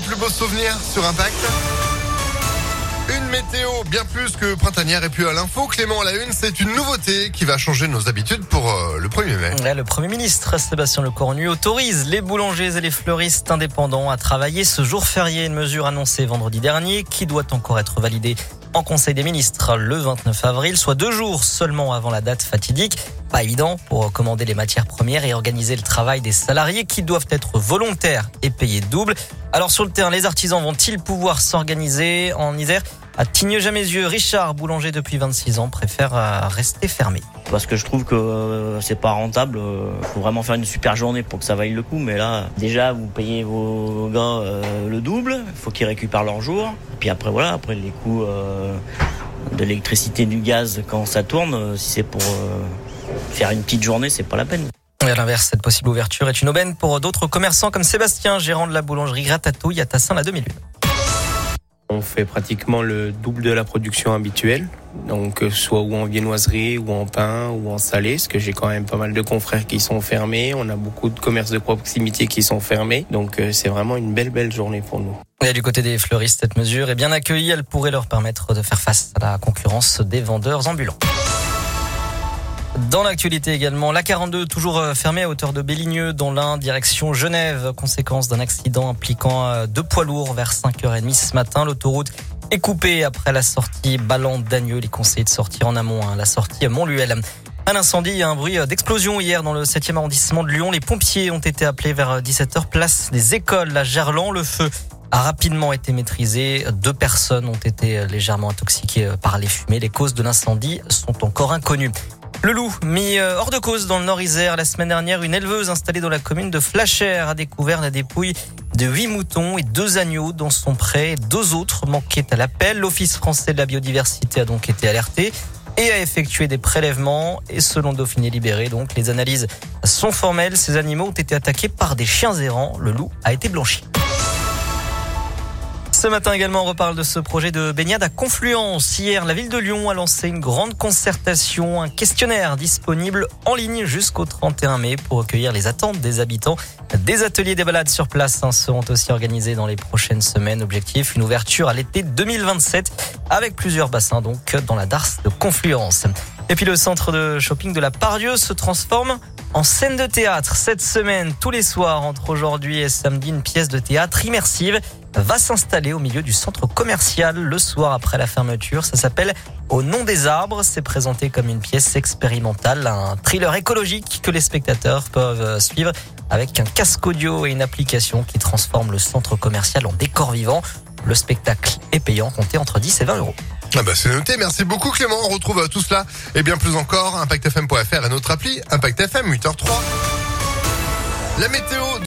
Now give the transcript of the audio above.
plus beaux souvenirs sur Impact. Une météo bien plus que printanière et puis à l'info, Clément à la une, c'est une nouveauté qui va changer nos habitudes pour le 1er mai. Ouais, le Premier ministre Sébastien Lecornu autorise les boulangers et les fleuristes indépendants à travailler ce jour férié, une mesure annoncée vendredi dernier qui doit encore être validée en Conseil des ministres le 29 avril, soit 2 jours seulement avant la date fatidique. Pas évident pour commander les matières premières et organiser le travail des salariés qui doivent être volontaires et payés double. Alors sur le terrain, les artisans vont-ils pouvoir s'organiser en hiver ? À Tignes-Jamézieux, Richard, boulanger depuis 26 ans, préfère rester fermé. Parce que je trouve que c'est pas rentable. Faut vraiment faire une super journée pour que ça vaille le coup. Mais là, déjà, vous payez vos gars le double. Il faut qu'ils récupèrent leur jour. Et puis après, voilà, après les coûts de l'électricité, du gaz, quand ça tourne, si c'est pour faire une petite journée, c'est pas la peine. Et à l'inverse, cette possible ouverture est une aubaine pour d'autres commerçants comme Sébastien, gérant de la boulangerie Gratatouille à Tassin la demi-lune. On fait pratiquement le double de la production habituelle, donc soit ou en viennoiserie, ou en pain, ou en salé, parce que j'ai quand même pas mal de confrères qui sont fermés, on a beaucoup de commerces de proximité qui sont fermés, donc c'est vraiment une belle journée pour nous. Et du côté des fleuristes, cette mesure est bien accueillie, elle pourrait leur permettre de faire face à la concurrence des vendeurs ambulants. Dans l'actualité également, l'A42 toujours fermée à hauteur de Belligneux dans l'Ain, direction Genève, conséquence d'un accident impliquant 2 poids lourds vers 5h30 ce matin. L'autoroute est coupée après la sortie Ballan-Dagneux. Il est conseillé de sortir en amont, la sortie à Montluel. Un incendie et un bruit d'explosion hier dans le 7e arrondissement de Lyon. Les pompiers ont été appelés vers 17h, place des Écoles à Gerland. Le feu a rapidement été maîtrisé. 2 personnes ont été légèrement intoxiquées par les fumées. Les causes de l'incendie sont encore inconnues. Le loup, mis hors de cause dans le Nord-Isère. La semaine dernière, une éleveuse installée dans la commune de Flachère a découvert la dépouille de 8 moutons et 2 agneaux dans son pré. 2 autres manquaient à l'appel. L'Office français de la biodiversité a donc été alerté et a effectué des prélèvements. Et selon Dauphiné Libéré, donc, les analyses sont formelles. Ces animaux ont été attaqués par des chiens errants. Le loup a été blanchi. Ce matin également, on reparle de ce projet de baignade à Confluence. Hier, la ville de Lyon a lancé une grande concertation, un questionnaire disponible en ligne jusqu'au 31 mai pour recueillir les attentes des habitants. Des ateliers, des balades sur place seront aussi organisés dans les prochaines semaines. Objectif, une ouverture à l'été 2027 avec plusieurs bassins donc dans la darse de Confluence. Et puis le centre de shopping de la Part-Dieu se transforme en scène de théâtre. Cette semaine, tous les soirs, entre aujourd'hui et samedi, une pièce de théâtre immersive va s'installer au milieu du centre commercial le soir après la fermeture. Ça s'appelle Au nom des arbres. C'est présenté comme une pièce expérimentale, un thriller écologique que les spectateurs peuvent suivre avec un casque audio et une application qui transforme le centre commercial en décor vivant. Le spectacle est payant, comptez entre 10 et 20 euros. Ah bah c'est noté, merci beaucoup Clément, on retrouve tout cela et bien plus encore, ImpactFM.fr et notre appli ImpactFM 8h03. La météo